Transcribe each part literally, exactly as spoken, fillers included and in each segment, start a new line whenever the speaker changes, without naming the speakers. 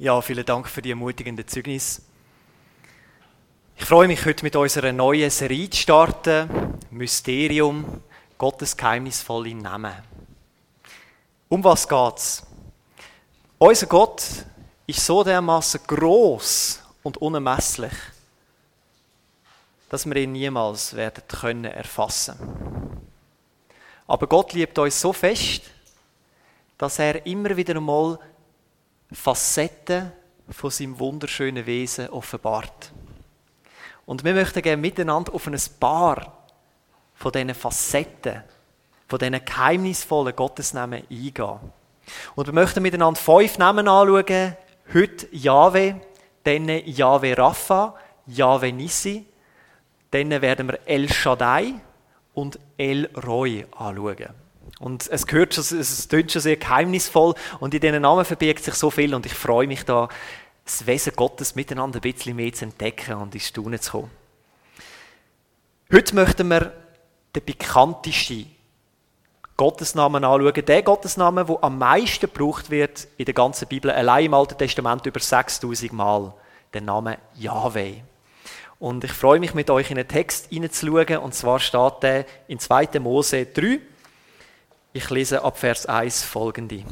Ja, vielen Dank für die ermutigenden Zeugnisse. Ich freue mich, heute mit unserer neuen Serie zu starten. Mysterium, Gottes geheimnisvolle Namen. Um was geht's? Unser Gott ist so dermaßen gross und unermesslich, dass wir ihn niemals werden können erfassen. Aber Gott liebt uns so fest, dass er immer wieder einmal Facetten von seinem wunderschönen Wesen offenbart. Und wir möchten gerne miteinander auf ein paar von diesen Facetten, von diesen geheimnisvollen Gottesnamen eingehen. Und wir möchten miteinander fünf Namen anschauen. Heute Jahwe, dann Jahwe Rapha, Jahwe Nissi, dann werden wir El Shaddai und El Roi anschauen. Und es gehört schon, es klingt schon sehr geheimnisvoll und in diesen Namen verbirgt sich so viel und ich freue mich da, das Wesen Gottes miteinander ein bisschen mehr zu entdecken und ins Staunen zu kommen. Heute möchten wir den bekanntesten Gottesnamen anschauen, den Gottesnamen, der am meisten gebraucht wird in der ganzen Bibel, allein im Alten Testament über sechstausend Mal, der Name Jahwe. Und ich freue mich, mit euch in den Text hineinzuschauen, und zwar steht der in zweiter Mose drei. Ich lese ab Vers eins folgende.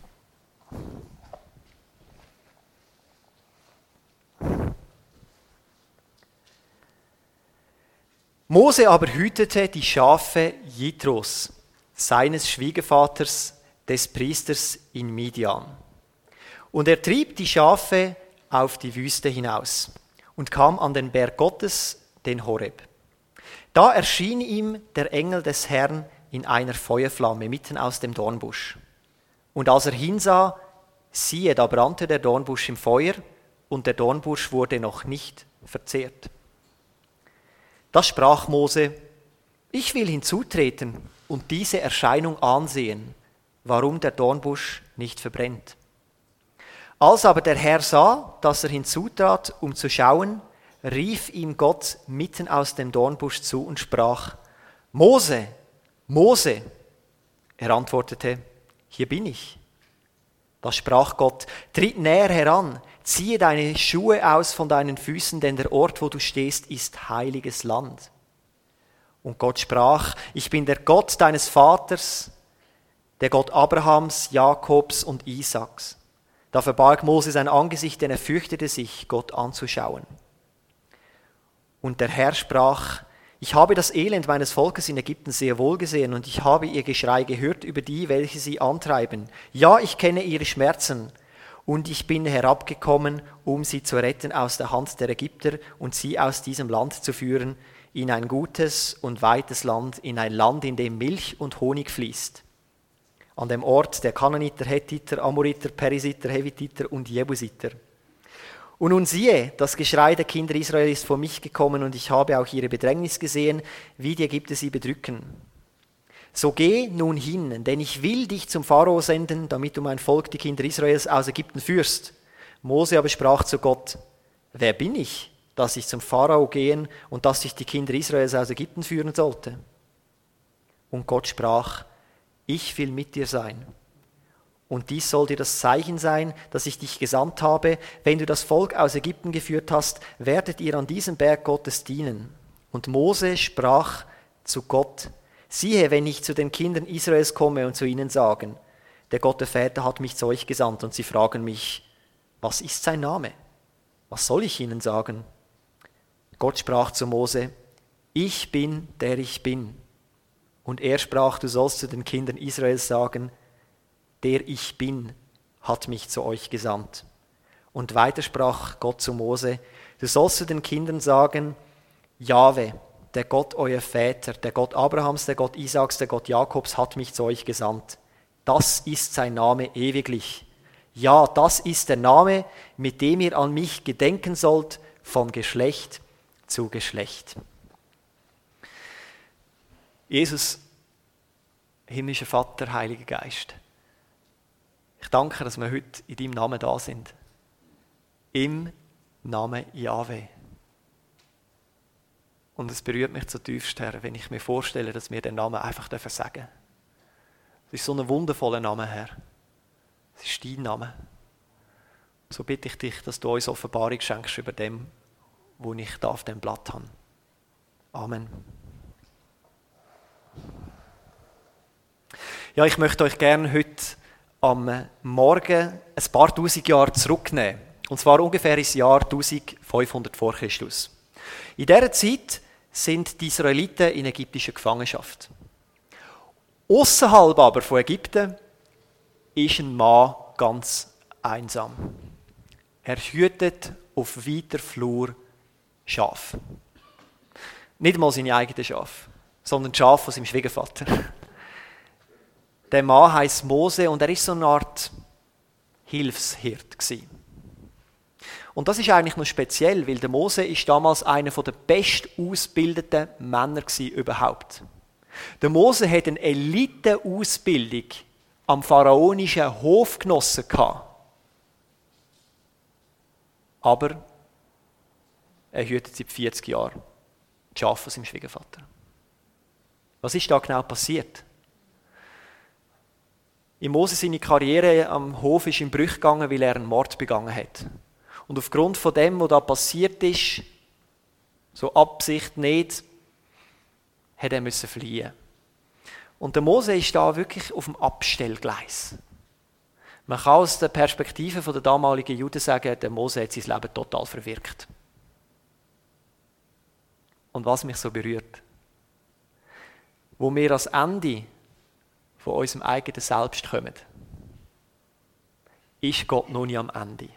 Mose aber hütete die Schafe Jitros, seines Schwiegervaters, des Priesters in Midian. Und er trieb die Schafe auf die Wüste hinaus und kam an den Berg Gottes, den Horeb. Da erschien ihm der Engel des Herrn in einer Feuerflamme mitten aus dem Dornbusch. Und als er hinsah, siehe, da brannte der Dornbusch im Feuer und der Dornbusch wurde noch nicht verzehrt. Da sprach Mose: Ich will hinzutreten und diese Erscheinung ansehen, warum der Dornbusch nicht verbrennt. Als aber der Herr sah, dass er hinzutrat, um zu schauen, rief ihm Gott mitten aus dem Dornbusch zu und sprach: Mose, Mose! Er antwortete: Hier bin ich. Da sprach Gott: Tritt näher heran, ziehe deine Schuhe aus von deinen Füßen, denn der Ort, wo du stehst, ist heiliges Land. Und Gott sprach: Ich bin der Gott deines Vaters, der Gott Abrahams, Jakobs und Isaaks. Da verbarg Mose sein Angesicht, denn er fürchtete sich, Gott anzuschauen. Und der Herr sprach: Ich habe das Elend meines Volkes in Ägypten sehr wohl gesehen und ich habe ihr Geschrei gehört über die, welche sie antreiben. Ja, ich kenne ihre Schmerzen und ich bin herabgekommen, um sie zu retten aus der Hand der Ägypter und sie aus diesem Land zu führen, in ein gutes und weites Land, in ein Land, in dem Milch und Honig fließt. An dem Ort der Kanaaniter, Hethiter, Amoriter, Perisiter, Hevititer und Jebusiter. Und nun siehe, das Geschrei der Kinder Israel ist vor mich gekommen und ich habe auch ihre Bedrängnis gesehen, wie die Ägypter sie bedrücken. So geh nun hin, denn ich will dich zum Pharao senden, damit du mein Volk, die Kinder Israels, aus Ägypten führst. Mose aber sprach zu Gott: Wer bin ich, dass ich zum Pharao gehen und dass ich die Kinder Israels aus Ägypten führen sollte? Und Gott sprach: Ich will mit dir sein. Und dies soll dir das Zeichen sein, dass ich dich gesandt habe. Wenn du das Volk aus Ägypten geführt hast, werdet ihr an diesem Berg Gottes dienen. Und Mose sprach zu Gott: Siehe, wenn ich zu den Kindern Israels komme und zu ihnen sagen: Der Gott der Väter hat mich zu euch gesandt, und sie fragen mich: Was ist sein Name? Was soll ich ihnen sagen? Gott sprach zu Mose: Ich bin, der ich bin. Und er sprach: Du sollst zu den Kindern Israels sagen: Der ich bin, hat mich zu euch gesandt. Und weiter sprach Gott zu Mose: Du sollst zu den Kindern sagen: Jahwe, der Gott eurer Väter, der Gott Abrahams, der Gott Isaaks, der Gott Jakobs, hat mich zu euch gesandt. Das ist sein Name ewiglich. Ja, das ist der Name, mit dem ihr an mich gedenken sollt, von Geschlecht zu Geschlecht. Jesus, himmlischer Vater, Heiliger Geist, ich danke, dass wir heute in deinem Namen da sind. Im Namen Jahwe. Und es berührt mich zutiefst, Herr, wenn ich mir vorstelle, dass wir den Namen einfach sagen dürfen. Es ist so ein wundervoller Name, Herr. Es ist dein Name. So bitte ich dich, dass du uns Offenbarung schenkst über dem, wo ich da auf dem Blatt habe. Amen. Ja, ich möchte euch gerne heute am Morgen ein paar tausend Jahre zurücknehmen. Und zwar ungefähr ins Jahr eintausendfünfhundert vor Christus. In dieser Zeit sind die Israeliten in ägyptischer Gefangenschaft. Ausserhalb aber von Ägypten ist ein Mann ganz einsam. Er hütet auf weiter Flur Schafe. Nicht mal seine eigenen Schafe, sondern die Schafe von seinem Schwiegervater. Der Mann heisst Mose und er war so eine Art Hilfshirt gewesen. Und das ist eigentlich noch speziell, weil der Mose ist damals einer der best ausgebildeten Männer überhaupt. Der Mose hat eine Elite-Ausbildung am pharaonischen Hof genossen. Aber er hütet seit vierzig Jahren die Schafe von seinem Schwiegervater. Was ist da genau passiert? In Mose seine Karriere am Hof ist in Brüche gegangen, weil er einen Mord begangen hat. Und aufgrund von dem, was da passiert ist, so Absicht nicht, hat er müssen fliehen. Und der Mose ist da wirklich auf dem Abstellgleis. Man kann aus der Perspektive der damaligen Juden sagen, der Mose hat sein Leben total verwirkt. Und was mich so berührt, wo wir ans Ende von unserem eigenen Selbst kommen, ist Gott noch nicht am Ende.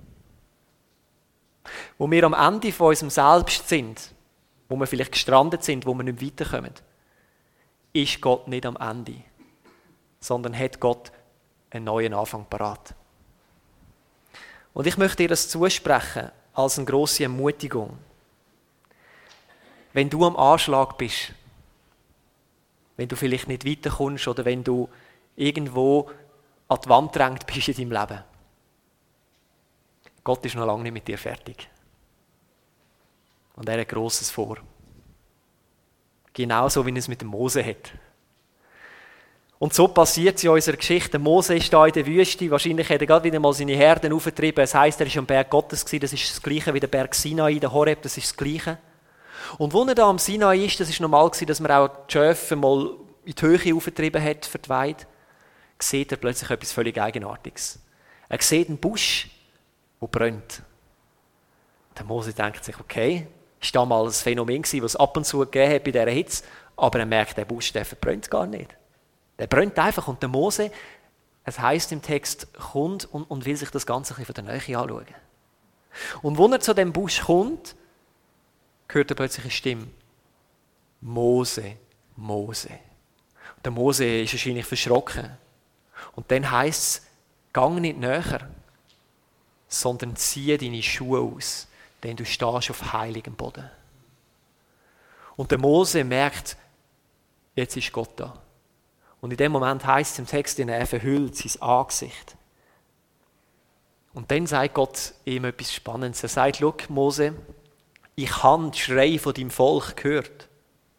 Wo wir am Ende von unserem Selbst sind, wo wir vielleicht gestrandet sind, wo wir nicht weiterkommen, ist Gott nicht am Ende, sondern hat Gott einen neuen Anfang parat. Und ich möchte dir das zusprechen als eine grosse Ermutigung. Wenn du am Anschlag bist, wenn du vielleicht nicht weiterkommst oder wenn du irgendwo an die Wand drängt bist in deinem Leben, Gott ist noch lange nicht mit dir fertig. Und er hat Grosses vor. Genauso wie er es mit dem Mose hat. Und so passiert es in unserer Geschichte. Mose ist da in der Wüste. Wahrscheinlich hat er gerade wieder mal seine Herden aufgetrieben. Es heisst, er war am Berg Gottes. Das ist das Gleiche wie der Berg Sinai, der Horeb. Das ist das Gleiche. Und wo er da am Sinai ist, das war normal, dass man auch die Schafe mal in die Höhe aufgetrieben hat für die Weide, sieht er plötzlich etwas völlig Eigenartiges. Er sieht einen Busch, der brennt. Der Mose denkt sich, okay, das war damals ein Phänomen, das es ab und zu gegeben hat bei dieser Hitze, aber er merkt, der Busch der verbrennt gar nicht. Der brennt einfach und der Mose, es heisst im Text, kommt und, und will sich das Ganze ein bisschen von der Nähe anschauen. Und als er zu dem Busch kommt, hört er plötzlich eine Stimme. Mose, Mose. Und der Mose ist wahrscheinlich verschrocken. Und dann heisst es, gang nicht näher, sondern ziehe deine Schuhe aus, denn du stehst auf heiligem Boden. Und der Mose merkt, jetzt ist Gott da. Und in dem Moment heisst es im Text, er verhüllt sein Angesicht. Und dann sagt Gott ihm etwas Spannendes. Er sagt, schau, Mose, ich habe den Schrei von deinem Volk gehört.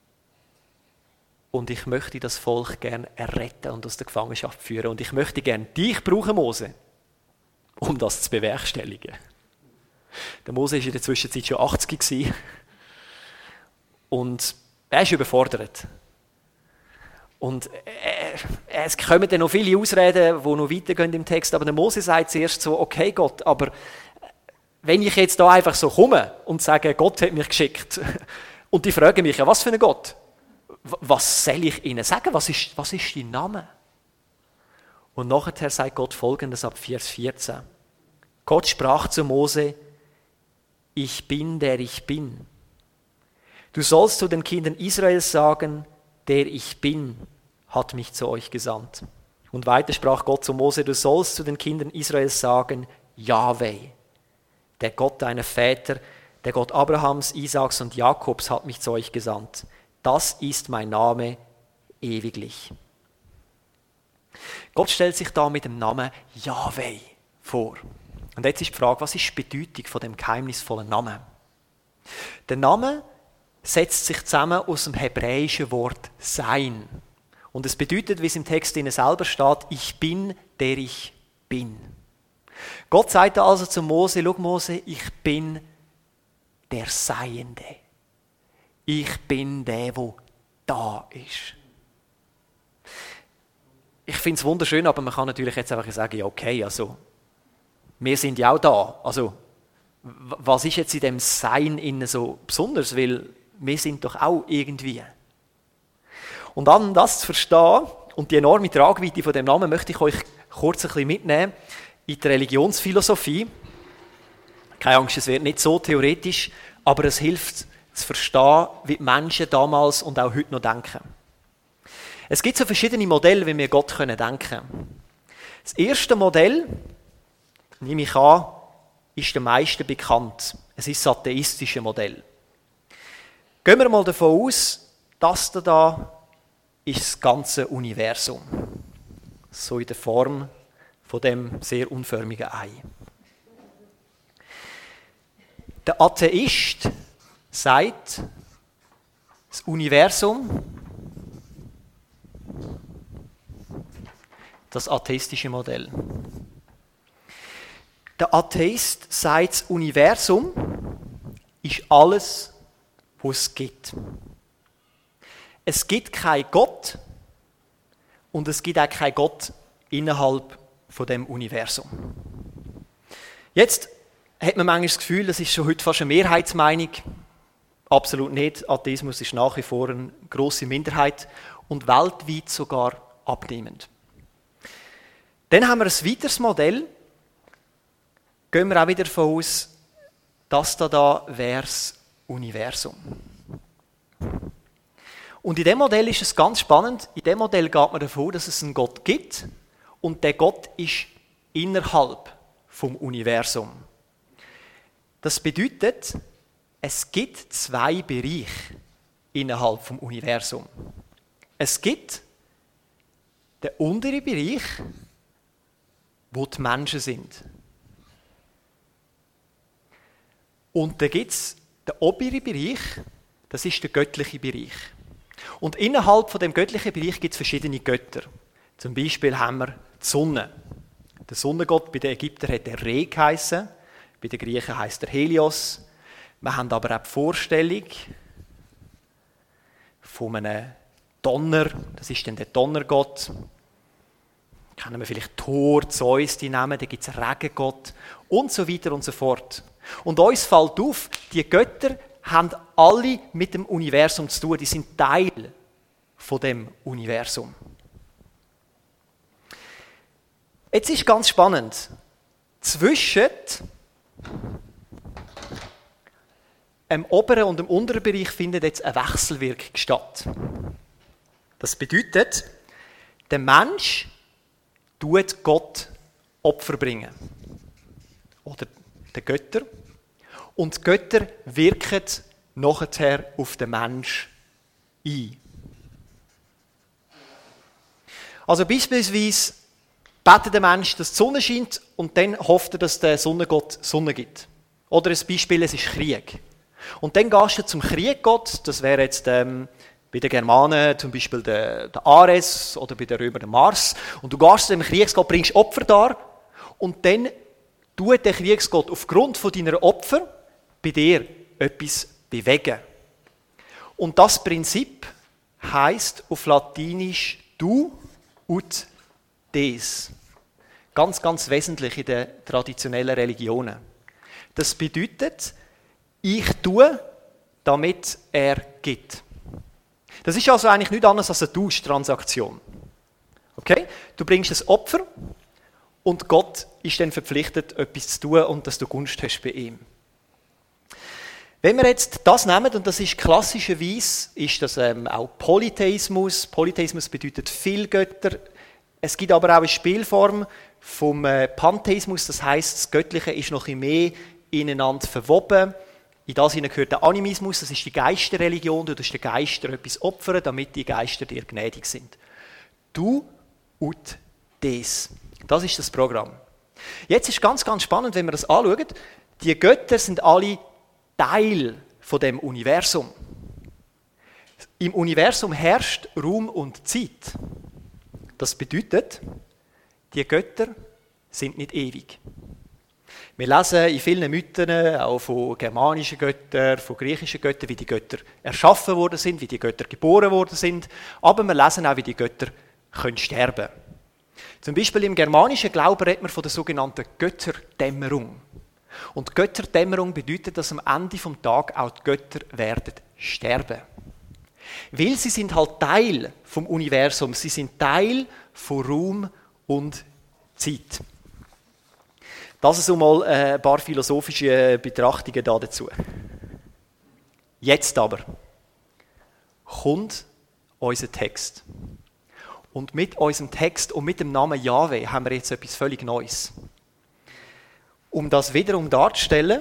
Und ich möchte das Volk gerne erretten und aus der Gefangenschaft führen. Und ich möchte gerne dich brauchen, Mose, um das zu bewerkstelligen. Der Mose war in der Zwischenzeit schon achtzig gewesen. Und er ist überfordert. Und äh, es kommen dann noch viele Ausreden, die noch weitergehen im Text. Aber der Mose sagt zuerst so, okay Gott, aber wenn ich jetzt da einfach so komme und sage, Gott hat mich geschickt, und die fragen mich, ja, was für ein Gott? Was soll ich ihnen sagen? Was ist, was ist dein Name? Und nachher sagt Gott Folgendes ab Vers vierzehn. Gott sprach zu Mose, ich bin, der ich bin. Du sollst zu den Kindern Israels sagen, der ich bin, hat mich zu euch gesandt. Und weiter sprach Gott zu Mose, du sollst zu den Kindern Israels sagen, Jahwe, der Gott deiner Väter, der Gott Abrahams, Isaaks und Jakobs hat mich zu euch gesandt. Das ist mein Name ewiglich. Gott stellt sich da mit dem Namen Jahwe vor. Und jetzt ist die Frage, was ist die Bedeutung von dem geheimnisvollen Namen? Der Name setzt sich zusammen aus dem hebräischen Wort Sein. Und es bedeutet, wie es im Text selber steht, ich bin, der ich bin. Gott sagte also zu Mose, schau Mose, ich bin der Seiende. Ich bin der, der da ist. Ich finde es wunderschön, aber man kann natürlich jetzt einfach sagen, ja okay, also wir sind ja auch da. Also was ist jetzt in dem Sein innen so besonders? Weil wir sind doch auch irgendwie. Und dann das zu verstehen und die enorme Tragweite von dem Namen möchte ich euch kurz ein bisschen mitnehmen in die Religionsphilosophie. Keine Angst, es wird nicht so theoretisch, aber es hilft zu verstehen, wie die Menschen damals und auch heute noch denken. Es gibt so verschiedene Modelle, wie wir Gott denken können. Das erste Modell, nehme ich an, ist den meisten bekannt. Es ist das atheistische Modell. Gehen wir mal davon aus, das da ist das ganze Universum. So in der Form von dem sehr unförmigen Ei. Der Atheist sagt, das Universum, das atheistische Modell. Der Atheist sagt, das Universum ist alles, was es gibt. Es gibt keinen Gott und es gibt auch keinen Gott innerhalb von dem Universum. Jetzt hat man manchmal das Gefühl, das ist schon heute fast eine Mehrheitsmeinung. Absolut nicht. Atheismus ist nach wie vor eine grosse Minderheit und weltweit sogar abnehmend. Dann haben wir ein weiteres Modell. Gehen wir auch wieder davon aus, das da, da wäre das Universum. Und in diesem Modell ist es ganz spannend. In diesem Modell geht man davon, dass es einen Gott gibt und der Gott ist innerhalb vom Universum. Das bedeutet, es gibt zwei Bereiche innerhalb vom Universum. Es gibt den unteren Bereich, wo die Menschen sind. Und dann gibt es den oberen Bereich, das ist der göttliche Bereich. Und innerhalb von dem göttlichen Bereich gibt es verschiedene Götter. Zum Beispiel haben wir die Sonne. Der Sonnengott bei den Ägyptern hat der Re geheissen, bei den Griechen heisst er Helios. Wir haben aber auch die Vorstellung von einem Donner, das ist dann der Donnergott. Kennen wir vielleicht Thor, Zeus, die Namen, da gibt es Regengott und so weiter und so fort. Und uns fällt auf, die Götter haben alle mit dem Universum zu tun, die sind Teil von dem Universum. Jetzt ist ganz spannend, zwischen dem oberen und dem unteren Bereich findet jetzt eine Wechselwirkung statt. Das bedeutet, der Mensch tut Gott Opfer bringen. Oder den Götter. Und die Götter wirken nachher auf den Mensch ein. Also beispielsweise betet der Mensch, dass die Sonne scheint und dann hofft er, dass der Sonnengott Sonne gibt. Oder ein Beispiel, es ist Krieg. Und dann gehst du zum Krieggott, das wäre jetzt ähm, bei den Germanen zum Beispiel der, der Ares oder bei den Römern der Mars. Und du gehst zu dem Kriegsgott, bringst Opfer dar und dann tut der Kriegsgott aufgrund von deiner Opfer bei dir etwas bewegen. Und das Prinzip heisst auf Latinisch du ut des. Ganz, ganz wesentlich in den traditionellen Religionen. Das bedeutet, ich tue, damit er gibt. Das ist also eigentlich nichts anderes als eine Tauschtransaktion. Okay? Du bringst ein Opfer und Gott ist dann verpflichtet, etwas zu tun und dass du Gunst hast bei ihm. Wenn wir jetzt das nehmen, und das ist klassischerweise, ist das ähm, auch Polytheismus. Polytheismus bedeutet viele Götter. Es gibt aber auch eine Spielform vom äh, Pantheismus, das heisst, das Göttliche ist noch ein bisschen mehr ineinander verwoben. In das hinein gehört der Animismus, das ist die Geisterreligion, du tust den Geistern etwas opfern, damit die Geister dir gnädig sind. Du ut des. Das ist das Programm. Jetzt ist ganz, ganz spannend, wenn wir das anschauen. Die Götter sind alle Teil von dem Universum. Im Universum herrscht Raum und Zeit. Das bedeutet, die Götter sind nicht ewig. Wir lesen in vielen Mythen, auch von germanischen Göttern, von griechischen Göttern, wie die Götter erschaffen worden sind, wie die Götter geboren worden sind. Aber wir lesen auch, wie die Götter können sterben. Zum Beispiel im germanischen Glauben redet man von der sogenannten Götterdämmerung. Und Götterdämmerung bedeutet, dass am Ende des Tages auch die Götter werden sterben. Weil sie sind halt Teil vom Universum, sie sind Teil von Raum und Zeit. Das ist einmal ein paar philosophische Betrachtungen dazu. Jetzt aber kommt unser Text. Und mit unserem Text und mit dem Namen Jahwe haben wir jetzt etwas völlig Neues. Um das wiederum darzustellen,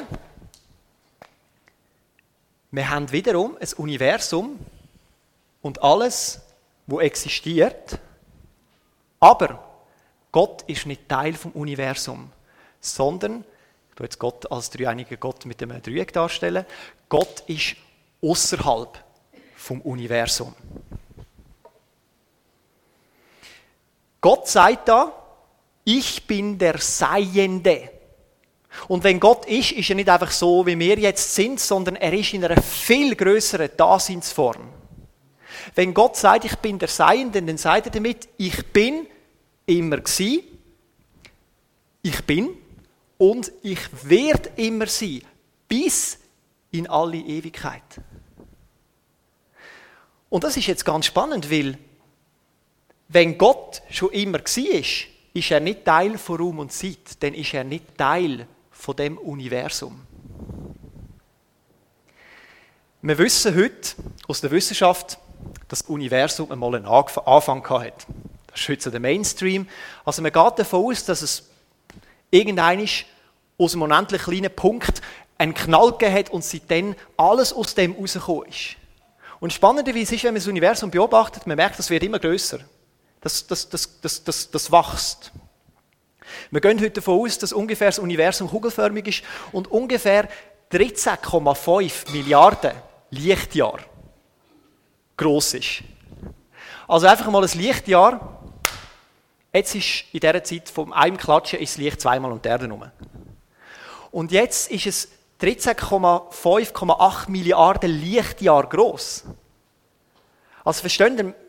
wir haben wiederum ein Universum und alles, was existiert, aber Gott ist nicht Teil vom Universum, sondern, ich tue jetzt Gott als dreieiniger Gott mit dem Dreieck darstellen, Gott ist außerhalb vom Universum. Gott sagt da, ich bin der Seiende. Und wenn Gott ist, ist er nicht einfach so, wie wir jetzt sind, sondern er ist in einer viel grösseren Daseinsform. Wenn Gott sagt, ich bin der Seiende, dann sagt er damit, ich bin immer gsi, ich bin und ich werde immer sein, bis in alle Ewigkeit. Und das ist jetzt ganz spannend, weil wenn Gott schon immer gsi ist, ist er nicht Teil von Raum und Zeit, dann ist er nicht Teil von dem Universum. Wir wissen heute aus der Wissenschaft, dass das Universum einmal einen Anfang hatte. Das ist heute so der Mainstream. Also man geht davon aus, dass es irgendwann aus einem unendlich kleinen Punkt einen Knall gegeben hat und seitdem alles aus dem rausgekommen ist. Und spannenderweise ist, wenn man das Universum beobachtet, man merkt, das wird immer grösser. Das, das, das, das, das, das wächst. Wir gehen heute davon aus, dass ungefähr das Universum kugelförmig ist und ungefähr dreizehn Komma fünf Milliarden Lichtjahre gross ist. Also einfach mal ein Lichtjahr. Jetzt ist in dieser Zeit von einem Klatschen ist das Licht zweimal um die Erde herum. Und jetzt ist es dreizehn Komma fünf Komma acht Milliarden Lichtjahre gross. Also verstehen Sie,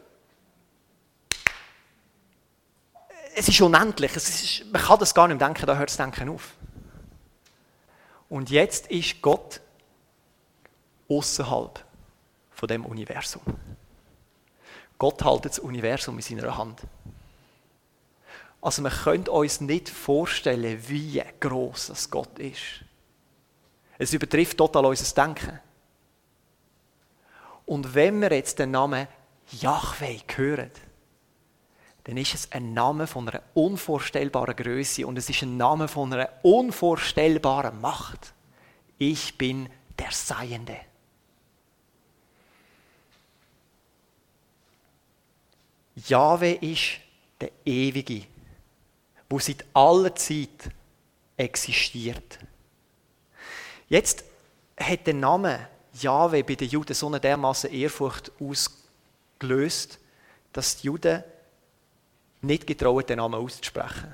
es ist unendlich. Es ist, man kann das gar nicht denken, da hört das Denken auf. Und jetzt ist Gott außerhalb von dem Universum. Gott hält das Universum in seiner Hand. Also wir können uns nicht vorstellen, wie gross das Gott ist. Es übertrifft total unser Denken. Und wenn wir jetzt den Namen Jahwe hören, dann ist es ein Name von einer unvorstellbaren Größe und es ist ein Name von einer unvorstellbaren Macht. Ich bin der Seiende. Jahwe ist der Ewige, der seit aller Zeit existiert. Jetzt hat der Name Jahwe bei den Juden so eine dermaßen Ehrfurcht ausgelöst, dass die Juden nicht getrauen, den Namen auszusprechen.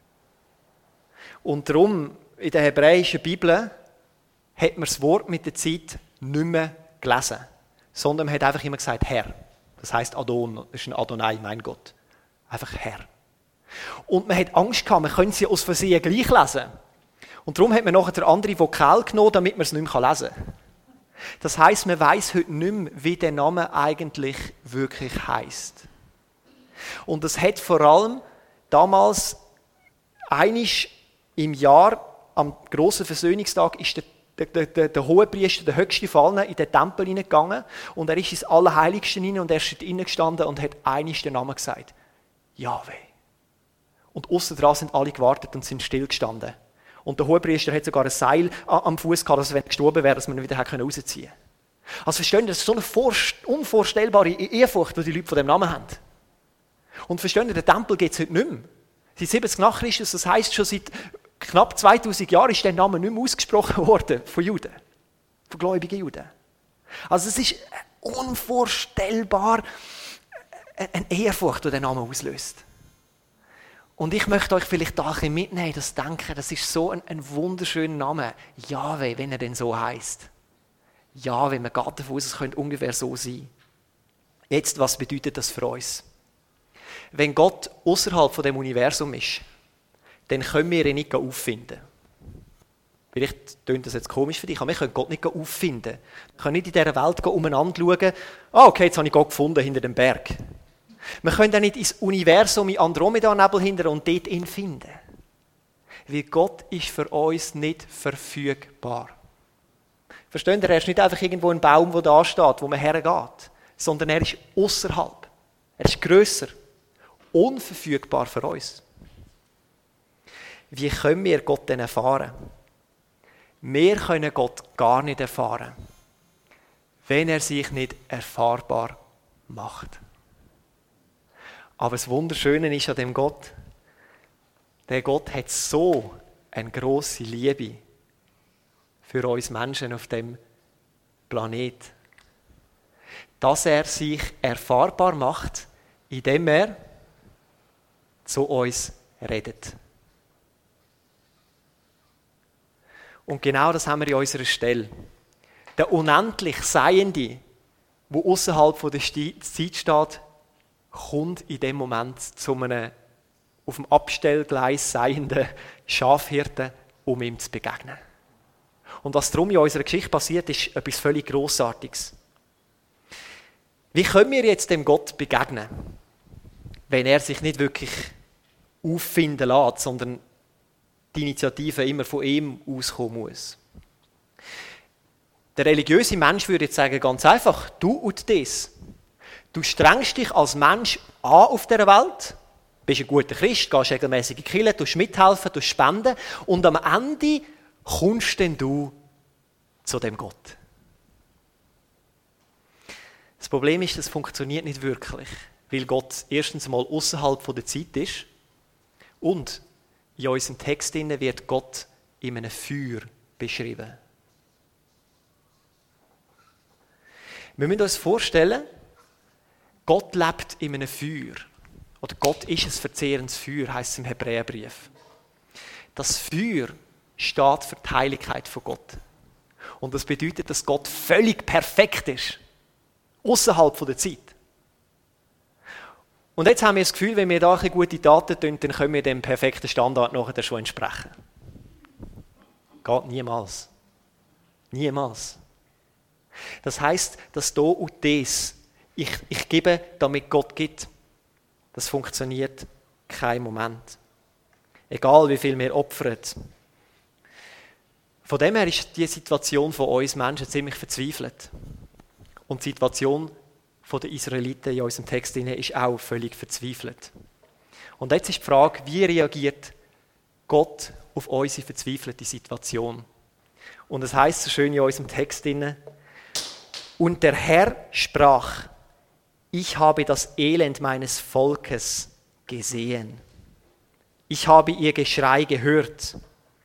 Und darum, in der hebräischen Bibel, hat man das Wort mit der Zeit nicht mehr gelesen, sondern man hat einfach immer gesagt Herr. Das heisst Adon, das ist ein Adonai, mein Gott. Einfach Herr. Und man hat Angst gehabt, man könnte sie aus Versehen gleich lesen. Und darum hat man nachher der andere Vokal genommen, damit man es nicht mehr lesen kann. Das heisst, man weiss heute nicht mehr, wie der Name eigentlich wirklich heisst. Und es hat vor allem damals einisch im Jahr, am grossen Versöhnungstag, ist der, der, der, der Hohepriester, der höchste Fallner, in den Tempel hineingegangen und er ist ins Allerheiligste hinein und er ist dort hinein gestanden und hat einisch den Namen gesagt. Jahwe. Und aussen dran sind alle gewartet und sind still gestanden. Und der Hohepriester hat sogar ein Seil am Fuß gehabt, dass wenn er gestorben wäre, dass man ihn wieder rausziehen konnte. Also verstehen Sie, das ist so eine unvorstellbare Ehrfurcht, die die Leute von dem Namen haben. Und verstehen Sie, den Tempel gibt es heute nicht mehr. Seit siebzig nach Christus, das heisst, schon seit knapp zweitausend Jahren ist der Name nicht mehr ausgesprochen worden von Juden, von gläubigen Juden. Also es ist unvorstellbar eine Ehrfurcht, die der Name auslöst. Und ich möchte euch vielleicht da ein bisschen mitnehmen, das Denken, das ist so ein, ein wunderschöner Name. Jahwe, wenn er denn so heisst. Jahwe, man geht davon aus, es könnte ungefähr so sein. Jetzt, was bedeutet das für uns? Wenn Gott außerhalb von dem Universum ist, dann können wir ihn nicht auffinden. Vielleicht klingt das jetzt komisch für dich, aber wir können Gott nicht auffinden. Wir können nicht in dieser Welt umeinander schauen, ah, okay, jetzt habe ich Gott gefunden hinter dem Berg. Wir können auch nicht ins Universum, in Andromeda-Nebel hinter und dort ihn finden. Weil Gott ist für uns nicht verfügbar. Versteht ihr? Er ist nicht einfach irgendwo ein Baum, der da steht, wo man hergeht, sondern er ist außerhalb. Er ist grösser, unverfügbar für uns. Wie können wir Gott denn erfahren? Wir können Gott gar nicht erfahren, wenn er sich nicht erfahrbar macht. Aber das Wunderschöne ist an dem Gott, der Gott hat so eine grosse Liebe für uns Menschen auf dem Planet, dass er sich erfahrbar macht, indem er zu uns redet. Und genau das haben wir in unserer Stelle. Der unendlich Seiende, der außerhalb der Zeit steht, kommt in dem Moment zu einem auf dem Abstellgleis seienden Schafhirten, um ihm zu begegnen. Und was darum in unserer Geschichte passiert, ist etwas völlig Grossartiges. Wie können wir jetzt dem Gott begegnen, wenn er sich nicht wirklich auffinden lässt, sondern die Initiative immer von ihm auskommen muss? Der religiöse Mensch würde jetzt sagen, ganz einfach, du und das. Du strengst dich als Mensch an auf dieser Welt, bist ein guter Christ, gehst regelmäßig in die Kirche, tust mithelfen, tust spenden und am Ende kommst denn du zu dem Gott. Das Problem ist, das funktioniert nicht wirklich, weil Gott erstens mal außerhalb der Zeit ist und in unserem Text wird Gott in einem Feuer beschrieben. Wir müssen uns vorstellen, Gott lebt in einem Feuer. Oder Gott ist ein verzehrendes Feuer, heisst es im Hebräerbrief. Das Feuer steht für die Heiligkeit von Gott. Und das bedeutet, dass Gott völlig perfekt ist. Außerhalb der Zeit. Und jetzt haben wir das Gefühl, wenn wir da ein gute Taten tun, dann können wir dem perfekten Standard nachher schon entsprechen. Geht niemals. Niemals. Das heisst, dass da und das ich, ich gebe, damit Gott gibt. Das funktioniert kein Moment. Egal, wie viel wir opfern. Von dem her ist die Situation von uns Menschen ziemlich verzweifelt. Und die Situation der Israeliten in unserem Text ist auch völlig verzweifelt. Und jetzt ist die Frage, wie reagiert Gott auf unsere verzweifelte Situation? Und es heißt so schön in unserem Text: Und der Herr sprach: Ich habe das Elend meines Volkes gesehen. Ich habe ihr Geschrei gehört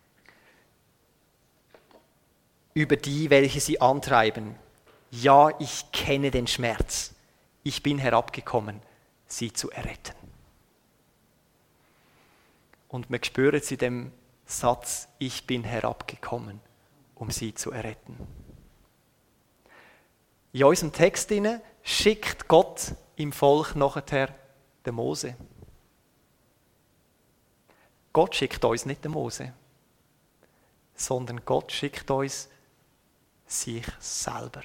über die, welche sie antreiben. Ja, ich kenne den Schmerz. Ich bin herabgekommen, sie zu erretten. Und man spürt es in dem Satz, ich bin herabgekommen, um sie zu erretten. In unserem Text schickt Gott im Volk nachher den Mose. Gott schickt uns nicht den Mose, sondern Gott schickt uns sich selber.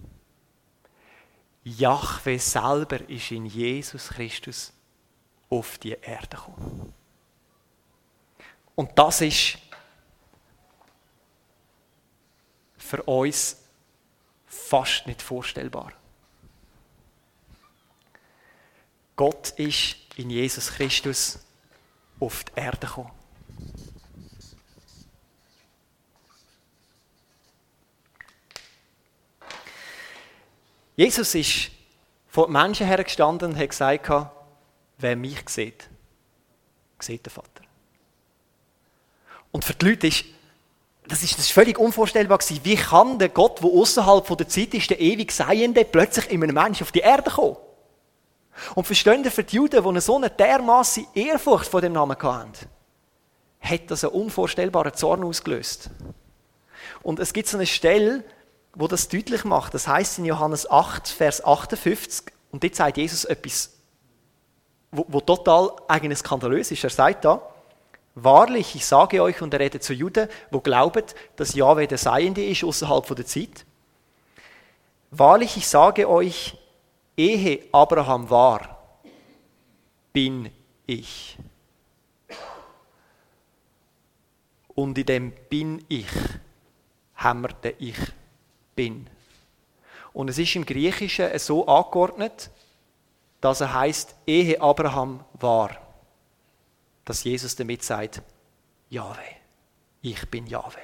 Jahwe selber ist in Jesus Christus auf die Erde gekommen. Und das ist für uns fast nicht vorstellbar. Gott ist in Jesus Christus auf die Erde gekommen. Jesus ist vor den Menschen hergestanden und hat gesagt, wer mich sieht, sieht den Vater. Und für die Leute ist das, ist das ist völlig unvorstellbar gewesen. Wie kann der Gott, der außerhalb der Zeit ist, der ewig Seiende, plötzlich in einem Menschen auf die Erde kommen? Und verstehen Sie, für die Juden, die so eine dermassen Ehrfurcht vor dem Namen hatten, hat das einen unvorstellbaren Zorn ausgelöst. Und es gibt so eine Stelle, wo das deutlich macht. Das heißt in Johannes acht, Vers achtundfünfzig, und dort sagt Jesus etwas, wo, wo total eigentlich skandalös ist. Er sagt da: Wahrlich, ich sage euch, und er redet zu Juden, die glauben, dass Jahwe der Seiende ist, außerhalb der Zeit. Wahrlich, ich sage euch, ehe Abraham war, bin ich. Und in dem bin ich haben wir den Ich bin. Und es ist im Griechischen so angeordnet, dass er heißt, ehe Abraham war. Dass Jesus damit sagt, Jahwe, ich bin Jahwe.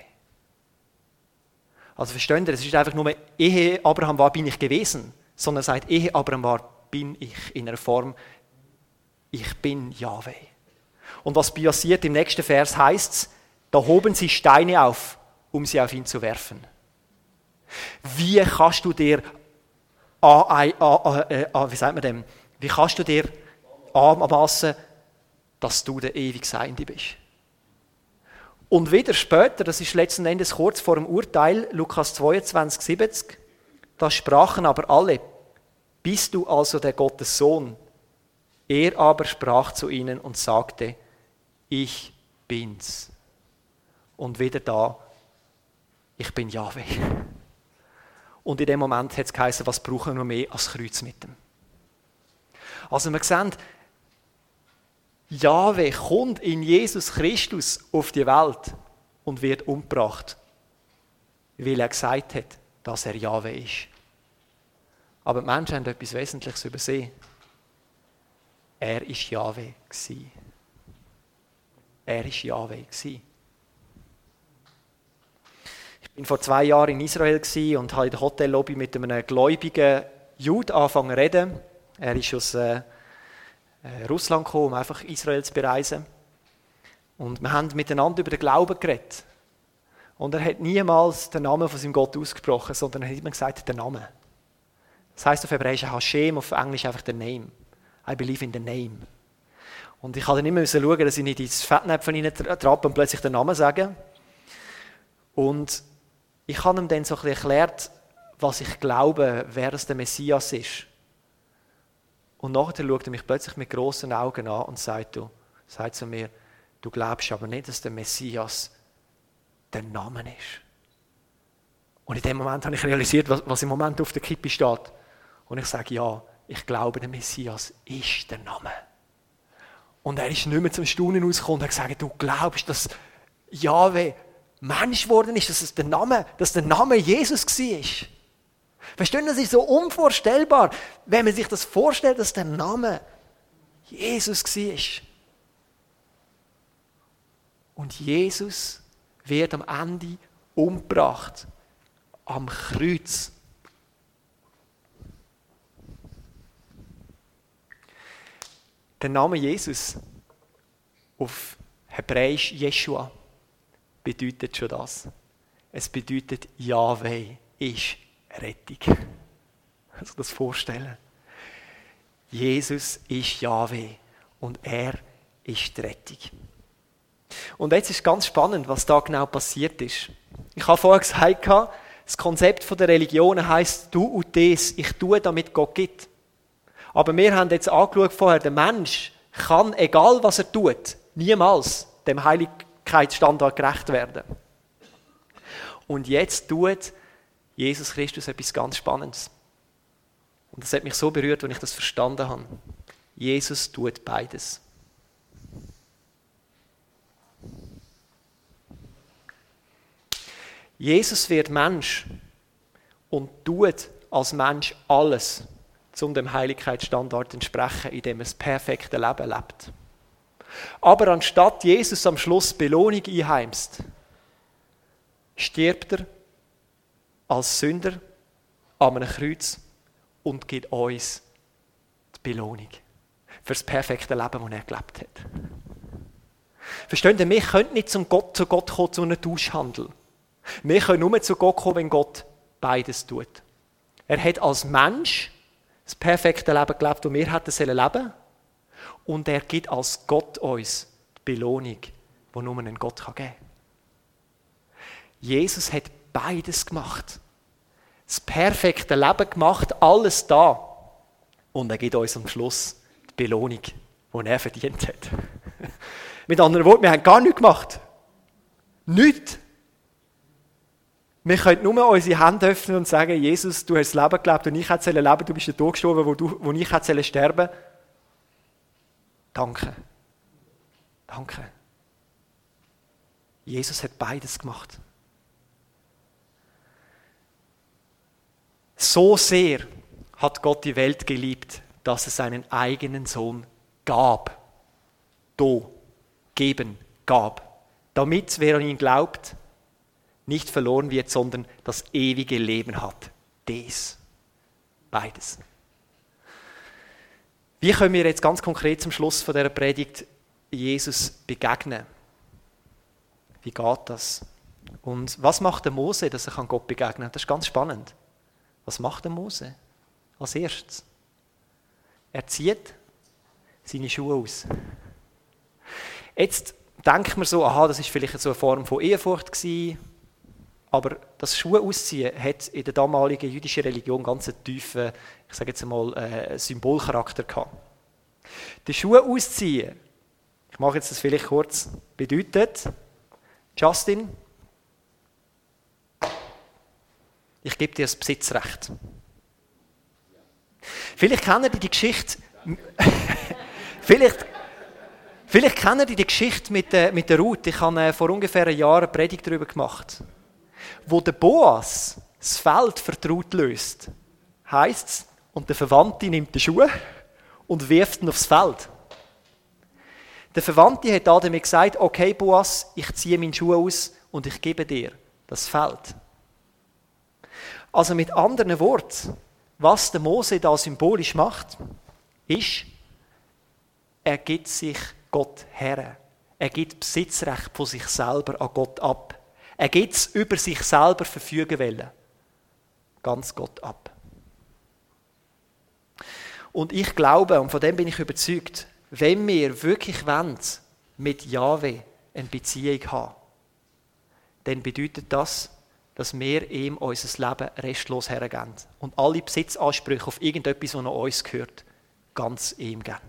Also verstehen Sie, es ist einfach nur, ehe Abraham war, bin ich gewesen, sondern er sagt, ehe Abraham war, bin ich in einer Form, ich bin Jahwe. Und was passiert im nächsten Vers heißt es, da hoben sie Steine auf, um sie auf ihn zu werfen. Wie kannst du dir, an, an, an, an, wie sagt man dem, wie kannst du dir anmassen, dass du der ewig Seiende bist? Und wieder später, das ist letzten Endes kurz vor dem Urteil, Lukas zweiundzwanzig, siebzig, da sprachen aber alle, bist du also der Gottes Sohn? Er aber sprach zu ihnen und sagte, ich bin's. Und wieder da, ich bin Jahwe. Und in dem Moment hat es geheißen, was brauchen wir mehr als Kreuz mit dem? Also wir sehen, Jahwe kommt in Jesus Christus auf die Welt und wird umgebracht, weil er gesagt hat, dass er Jahwe ist. Aber die Menschen haben etwas Wesentliches übersehen. Er war Jahwe gewesen. Er war Jahwe gewesen. Ich war vor zwei Jahren in Israel und habe in der Hotellobby mit einem gläubigen Jude angefangen zu reden. Er ist aus äh, Russland gekommen, um einfach Israel zu bereisen. Und wir haben miteinander über den Glauben geredet. Und er hat niemals den Namen von seinem Gott ausgesprochen, sondern er hat immer gesagt, den Namen. Das heisst auf Hebräisch Hashem, auf Englisch einfach der Name. I believe in the name. Und ich musste dann immer schauen, dass ich nicht ins Fettnäpfchen reintrappe und plötzlich den Namen sage. Und ich habe ihm dann so ein bisschen erklärt, was ich glaube, wer das der Messias ist. Und nachher schaut er mich plötzlich mit grossen Augen an und sagt, du, sagt zu mir, du glaubst aber nicht, dass der Messias der Name ist. Und in dem Moment habe ich realisiert, was, was im Moment auf der Kippe steht. Und ich sage, ja, ich glaube, der Messias ist der Name. Und er ist nicht mehr zum Staunen rausgekommen und hat gesagt, du glaubst, dass Jahwe Mensch geworden ist, dass es der Name, dass der Name Jesus war. Verstehen Sie, das ist so unvorstellbar, wenn man sich das vorstellt, dass der Name Jesus war. Und Jesus wird am Ende umgebracht, am Kreuz. Der Name Jesus auf Hebräisch Jeschua bedeutet schon das. Es bedeutet Jahwe ist Rettung. Also das vorstellen. Jesus ist Jahwe und er ist die Rettung. Und jetzt ist ganz spannend, was da genau passiert ist. Ich habe vorher gesagt, das Konzept der Religion heisst du und des, ich tue, damit Gott gibt. Aber wir haben jetzt angeschaut vorher, der Mensch kann, egal was er tut, niemals dem Heiligkeitsstandard gerecht werden. Und jetzt tut Jesus Christus etwas ganz Spannendes. Und das hat mich so berührt, als ich das verstanden habe. Jesus tut beides. Jesus wird Mensch und tut als Mensch alles, um dem Heiligkeitsstandard zu entsprechen, in dem er das perfekte Leben lebt. Aber anstatt Jesus am Schluss Belohnung einheimst, stirbt er als Sünder an einem Kreuz und gibt uns die Belohnung für das perfekte Leben, das er gelebt hat. Verstehen Sie, wir können nicht zum Gott, zu Gott kommen, zu einem Tauschhandel. Wir können nur zu Gott kommen, wenn Gott beides tut. Er hat als Mensch das perfekte Leben gelebt, das wir hätten leben sollen. Und er gibt als Gott uns die Belohnung, die nur ein Gott geben kann. Jesus hat beides gemacht. Das perfekte Leben gemacht, alles da. Und er gibt uns am Schluss die Belohnung, die er verdient hat. Mit anderen Worten, wir haben gar nichts gemacht. Nichts. Wir können nur unsere Hände öffnen und sagen, Jesus, du hast das Leben gelebt und ich hätte leben, du bist der Tod gestorben, wo, du, wo ich hätte sterben. Danke. Danke. Jesus hat beides gemacht. So sehr hat Gott die Welt geliebt, dass er seinen eigenen Sohn gab. Do, geben, gab. Damit, wer an ihn glaubt, nicht verloren wird, sondern das ewige Leben hat. Das. Beides. Wie können wir jetzt ganz konkret zum Schluss von dieser Predigt Jesus begegnen? Wie geht das? Und was macht der Mose, dass er Gott begegnen kann? Das ist ganz spannend. Was macht der Mose? Als erstes. Er zieht seine Schuhe aus. Jetzt denkt man so, aha, das ist vielleicht so eine Form von Ehrfurcht gewesen. Aber das Schuhe ausziehen hat in der damaligen jüdischen Religion ganz einen tiefen, ich sage jetzt einmal, äh, Symbolcharakter gehabt. Die Schuhe ausziehen, ich mache jetzt das vielleicht kurz, bedeutet, Justin, ich gebe dir das Besitzrecht. Vielleicht kennen ihr die Geschichte, vielleicht, vielleicht kennen ihr die Geschichte mit der, mit der Ruth. Ich habe äh, vor ungefähr einem Jahr eine Predigt darüber gemacht. Wo der Boas das Feld vertraut löst, heisst es, und der Verwandte nimmt die Schuhe und wirft ihn aufs Feld. Der Verwandte hat damit gesagt, okay Boas, ich ziehe meine Schuhe aus und ich gebe dir das Feld. Also mit anderen Worten, was der Mose da symbolisch macht, ist, er gibt sich Gott her. Er gibt Besitzrecht von sich selber an Gott ab. Er gibt es über sich selber verfügen wollen. Ganz Gott ab. Und ich glaube, und von dem bin ich überzeugt, wenn wir wirklich wollen, mit Jahwe eine Beziehung haben, dann bedeutet das, dass wir ihm unser Leben restlos hergeben und alle Besitzansprüche auf irgendetwas, was noch uns gehört, ganz ihm geben.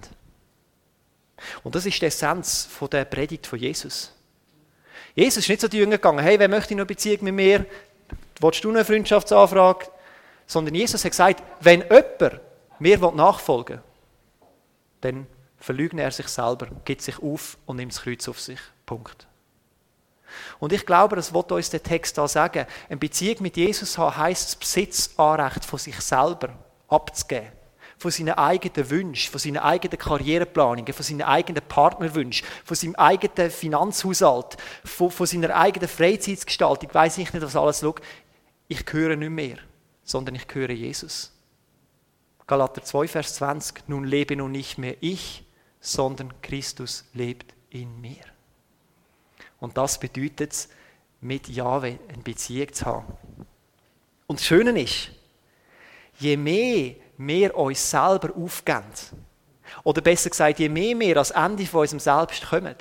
Und das ist die Essenz der Predigt von Jesus. Jesus ist nicht so die Jünger gegangen, hey, wer möchte noch eine Beziehung mit mir? Willst du eine Freundschaftsanfrage? Sondern Jesus hat gesagt, wenn jemand mir nachfolgen will, dann verleugnet er sich selber, gibt sich auf und nimmt das Kreuz auf sich. Punkt. Und ich glaube, das will uns der Text da sagen. Eine Beziehung mit Jesus haben heisst, das Besitzanrecht von sich selber abzugeben. Von seinen eigenen Wünschen, von seinen eigenen Karriereplanungen, von seinen eigenen Partnerwünschen, von seinem eigenen Finanzhaushalt, von, von seiner eigenen Freizeitgestaltung, weiss ich nicht, was alles. Schau, ich gehöre nicht mehr, sondern ich gehöre Jesus. Galater zwei, Vers zwanzig, nun lebe nun nicht mehr ich, sondern Christus lebt in mir. Und das bedeutet es, mit Jahwe eine Beziehung zu haben. Und das Schöne ist, je mehr wir uns selber aufgeben, oder besser gesagt, je mehr wir ans Ende von unserem Selbst kommen,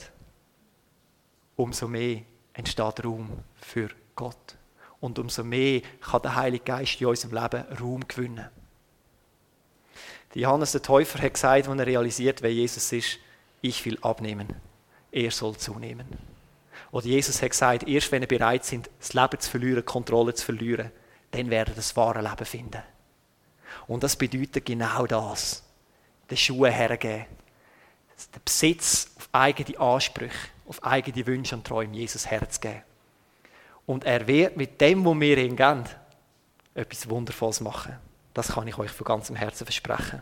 umso mehr entsteht Raum für Gott. Und umso mehr kann der Heilige Geist in unserem Leben Raum gewinnen. Johannes der Täufer hat gesagt, als er realisiert, wer Jesus ist, ich will abnehmen, er soll zunehmen. Oder Jesus hat gesagt, erst wenn wir bereit sind, das Leben zu verlieren, Kontrolle zu verlieren, dann werden wir das wahre Leben finden. Und das bedeutet genau das. Den Schuhe hergeben. Den Besitz auf eigene Ansprüche, auf eigene Wünsche und Träume Jesus herzugeben. Und er wird mit dem, was wir ihm geben, etwas Wundervolles machen. Das kann ich euch von ganzem Herzen versprechen.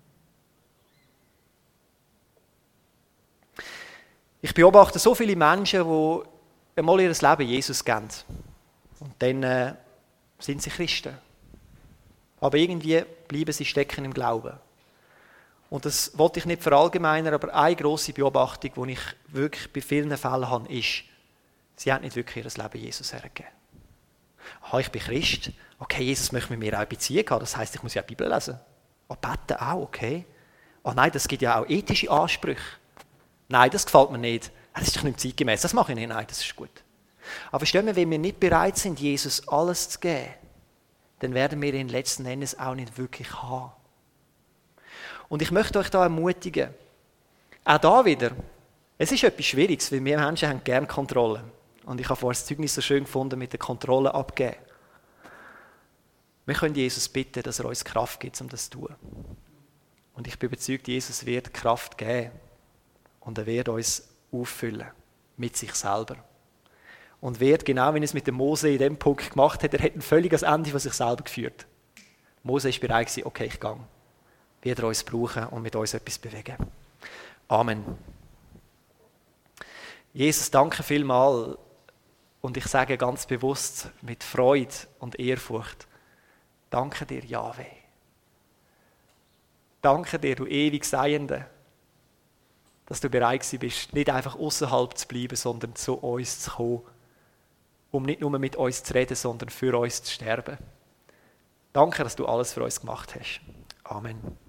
Ich beobachte so viele Menschen, die einmal ihr Leben Jesus geben. Und dann äh, sind sie Christen. Aber irgendwie bleiben sie stecken im Glauben. Und das wollte ich nicht verallgemeinern, aber eine grosse Beobachtung, die ich wirklich bei vielen Fällen habe, ist, sie haben nicht wirklich ihr Leben Jesus hergegeben. Aha, ich bin Christ. Okay, Jesus möchte mit mir auch eine Beziehung haben. Das heisst, ich muss ja die Bibel lesen. Ah, beten auch, okay. Ah nein, das gibt ja auch ethische Ansprüche. Nein, das gefällt mir nicht. Das ist doch nicht zeitgemäß, das mache ich nicht. Nein, das ist gut. Aber verstehen wir, wenn wir nicht bereit sind, Jesus alles zu geben, dann werden wir ihn letzten Endes auch nicht wirklich haben. Und ich möchte euch da ermutigen, auch da wieder, es ist etwas Schwieriges, weil wir Menschen haben gerne Kontrolle. Und ich habe vorhin das Zeugnis so schön gefunden mit der Kontrolle abgeben. Wir können Jesus bitten, dass er uns Kraft gibt, um das zu tun. Und ich bin überzeugt, Jesus wird Kraft geben. Und er wird uns auffüllen mit sich selber. Und wird, genau wie er es mit dem Mose in dem Punkt gemacht hat, er hat ein völliges Ende von sich selber geführt. Mose war bereit gewesen, okay, ich gehe. Wird er uns brauchen und mit uns etwas bewegen. Amen. Jesus, danke vielmals. Und ich sage ganz bewusst mit Freude und Ehrfurcht, danke dir, Jahwe. Danke dir, du ewig Seiende, dass du bereit bist, nicht einfach außerhalb zu bleiben, sondern zu uns zu kommen, um nicht nur mit uns zu reden, sondern für uns zu sterben. Danke, dass du alles für uns gemacht hast. Amen.